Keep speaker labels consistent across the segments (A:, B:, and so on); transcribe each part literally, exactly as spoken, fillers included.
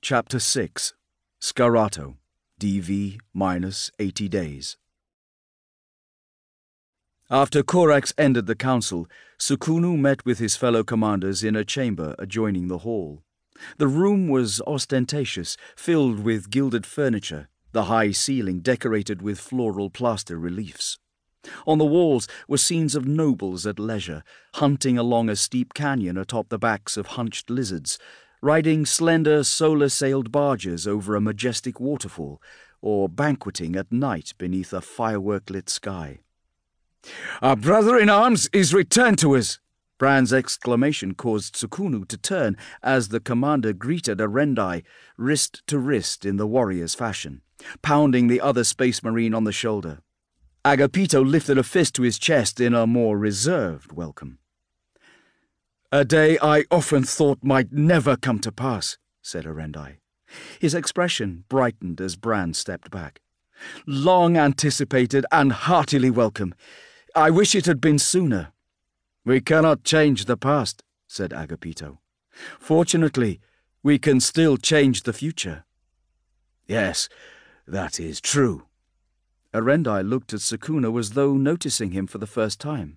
A: Chapter six. Scarato, D V minus eighty days. After Corax ended the council, Sukunu met with his fellow commanders in a chamber adjoining the hall. The room was ostentatious, filled with gilded furniture, the high ceiling decorated with floral plaster reliefs. On the walls were scenes of nobles at leisure, hunting along a steep canyon atop the backs of hunched lizards, riding slender solar-sailed barges over a majestic waterfall, or banqueting at night beneath a firework-lit sky. "Our brother-in-arms is returned to us!" Bran's exclamation caused Sukunu to turn as the commander greeted Arendai, wrist to wrist in the warrior's fashion, pounding the other space marine on the shoulder. Agapito lifted a fist to his chest in a more reserved welcome. "A day I often thought might never come to pass," said Arendai. His expression brightened as Bran stepped back. "Long anticipated and heartily welcome. I wish it had been sooner." "We cannot change the past," said Agapito. "Fortunately, we can still change the future." "Yes, that is true." Arendai looked at Sukunu as though noticing him for the first time.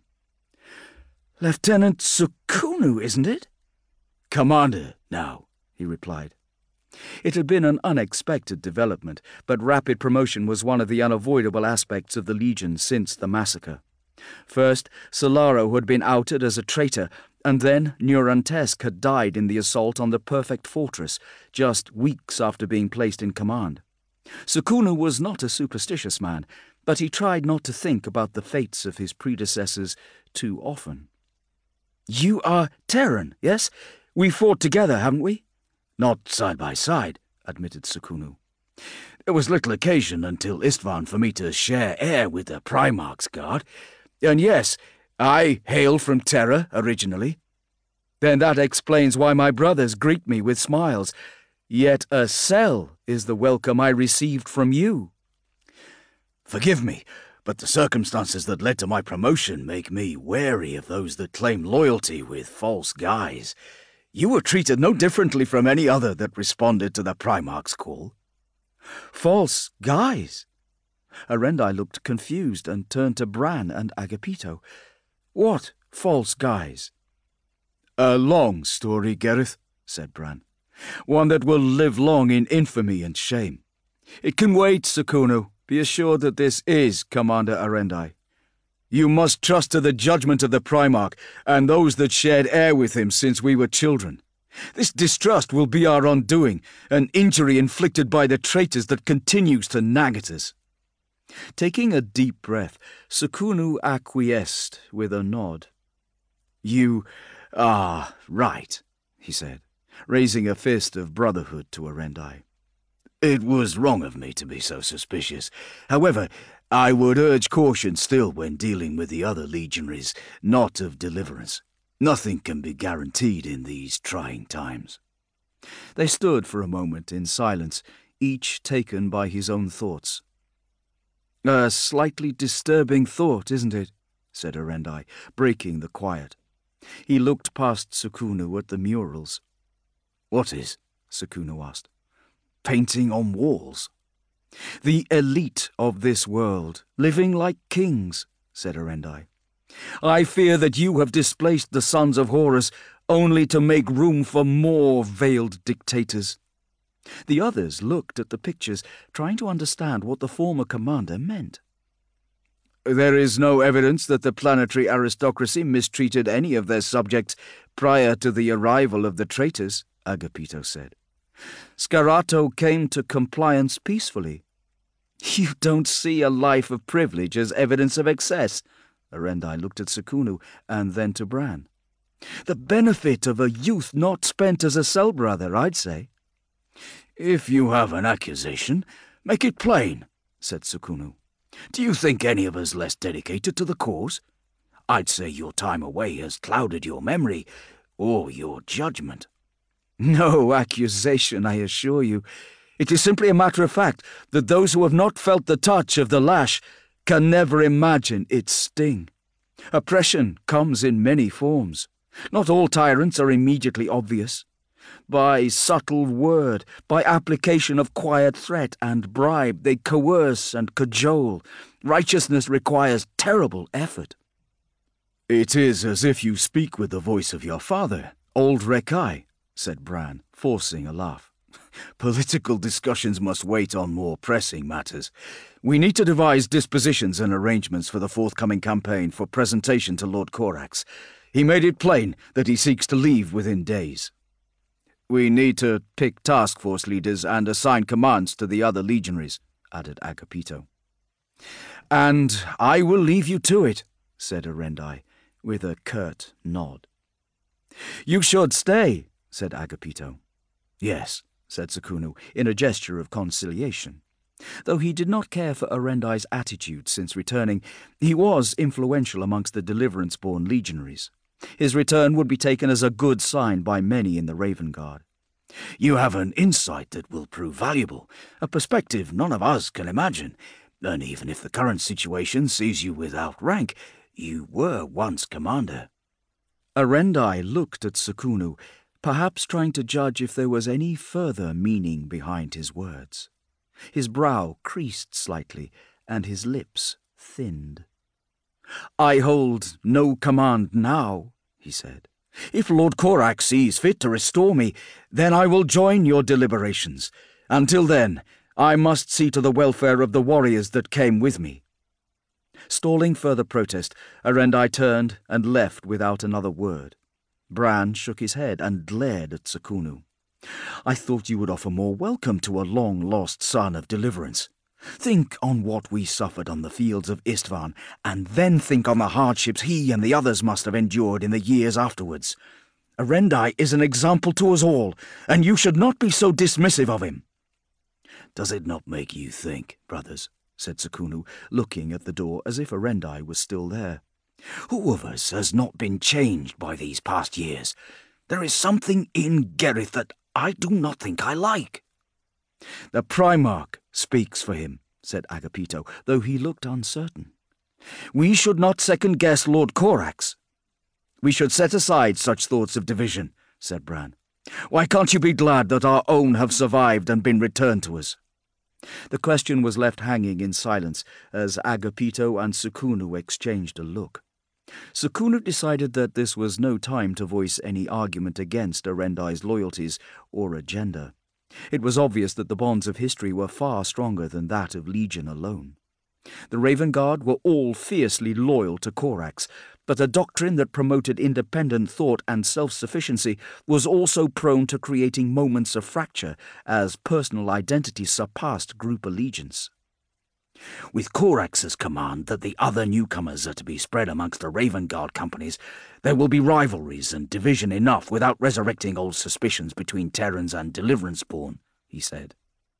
A: "Lieutenant Sukunu, isn't it?" "Commander, now," he replied. It had been an unexpected development, but rapid promotion was one of the unavoidable aspects of the Legion since the massacre. First, Solaro had been outed as a traitor, and then Neurantesk had died in the assault on the Perfect Fortress, just weeks after being placed in command. Sukunu was not a superstitious man, but he tried not to think about the fates of his predecessors too often. "You are Terran, yes? We fought together, haven't we?" "Not side by side," admitted Sukunu. "There was little occasion until Istvan for me to share air with the Primarch's guard. And yes, I hail from Terra originally." "Then that explains why my brothers greet me with smiles. Yet a cell is the welcome I received from you." "Forgive me, but the circumstances that led to my promotion make me wary of those that claim loyalty with false guise. You were treated no differently from any other that responded to the Primarch's call." "False guise?" Arendai looked confused and turned to Bran and Agapito. "What false guise?" "A long story, Gareth," said Bran. "One that will live long in infamy and shame. It can wait, Sukunu. Be assured that this is Commander Arendai. You must trust to the judgment of the Primarch and those that shared air with him since we were children. This distrust will be our undoing, an injury inflicted by the traitors that continues to nag at us." Taking a deep breath, Sukunu acquiesced with a nod. "You are right," he said, raising a fist of brotherhood to Arendai. "It was wrong of me to be so suspicious. However, I would urge caution still when dealing with the other legionaries, not of deliverance. Nothing can be guaranteed in these trying times." They stood for a moment in silence, each taken by his own thoughts. "A slightly disturbing thought, isn't it?" said Arendai, breaking the quiet. He looked past Sukunu at the murals. "What is?" Sukunu asked. "Painting on walls." "The elite of this world, living like kings," said Arendai. "I fear that you have displaced the sons of Horus only to make room for more veiled dictators." The others looked at the pictures, trying to understand what the former commander meant. "There is no evidence that the planetary aristocracy mistreated any of their subjects prior to the arrival of the traitors," Agapito said. "Scarato came to compliance peacefully." "You don't see a life of privilege as evidence of excess?" Arendai looked at Sukunu and then to Bran. "The benefit of a youth not spent as a cell brother, I'd say." "If you have an accusation, make it plain," said Sukunu. "Do you think any of us less dedicated to the cause? I'd say your time away has clouded your memory, or your judgment." "No accusation, I assure you. It is simply a matter of fact that those who have not felt the touch of the lash can never imagine its sting. Oppression comes in many forms. Not all tyrants are immediately obvious. By subtle word, by application of quiet threat and bribe, they coerce and cajole. Righteousness requires terrible effort. "It is as if you speak with the voice of your father, old Rekai," said Bran, forcing a laugh. "Political discussions must wait on more pressing matters. We need to devise dispositions and arrangements for the forthcoming campaign for presentation to Lord Corax. He made it plain that he seeks to leave within days. We need to pick task force leaders and assign commands to the other legionaries," added Agapito. "And I will leave you to it," said Arendai, with a curt nod. "You should stay," said Agapito. "Yes," said Sukunu, in a gesture of conciliation. Though he did not care for Arendai's attitude since returning, he was influential amongst the Deliverance-born legionaries. His return would be taken as a good sign by many in the Raven Guard. "You have an insight that will prove valuable, a perspective none of us can imagine, and even if the current situation sees you without rank, you were once commander." Arendai looked at Sukunu, perhaps trying to judge if there was any further meaning behind his words. His brow creased slightly, and his lips thinned. "I hold no command now," he said. "If Lord Corax sees fit to restore me, then I will join your deliberations. Until then, I must see to the welfare of the warriors that came with me." Stalling further protest, Arendai turned and left without another word. Bran shook his head and glared at Sukunu. "I thought you would offer more welcome to a long-lost son of Deliverance. Think on what we suffered on the fields of Istvan, and then think on the hardships he and the others must have endured in the years afterwards. Arendai is an example to us all, and you should not be so dismissive of him." "Does it not make you think, brothers?" said Sukunu, looking at the door as if Arendai was still there. "Who of us has not been changed by these past years? There is something in Gerith that I do not think I like." "The Primarch speaks for him," said Agapito, though he looked uncertain. "We should not second-guess Lord Corax." "We should set aside such thoughts of division," said Bran. "Why can't you be glad that our own have survived and been returned to us?" The question was left hanging in silence as Agapito and Sukunu exchanged a look. Sukunu decided that this was no time to voice any argument against Arendai's loyalties or agenda. It was obvious that the bonds of history were far stronger than that of Legion alone. The Raven Guard were all fiercely loyal to Corax, but a doctrine that promoted independent thought and self-sufficiency was also prone to creating moments of fracture as personal identity surpassed group allegiance. "With Corax's command that the other newcomers are to be spread amongst the Raven Guard companies, there will be rivalries and division enough without resurrecting old suspicions between Terrans and Deliverance-born," he said.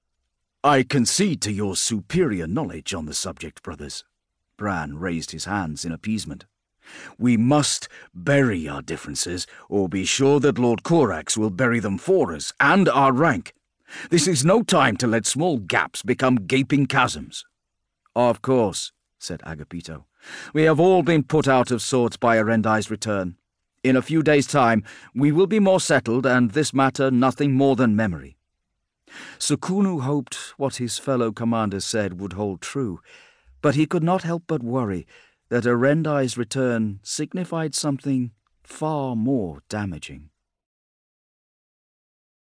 A: "I concede to your superior knowledge on the subject, brothers." Bran raised his hands in appeasement. "We must bury our differences, or be sure that Lord Corax will bury them for us and our rank. This is no time to let small gaps become gaping chasms." "Of course," said Agapito. "We have all been put out of sorts by Arendai's return. In a few days' time we will be more settled, and this matter nothing more than memory." Sukunu hoped what his fellow commander said would hold true, but he could not help but worry that Arendai's return signified something far more damaging.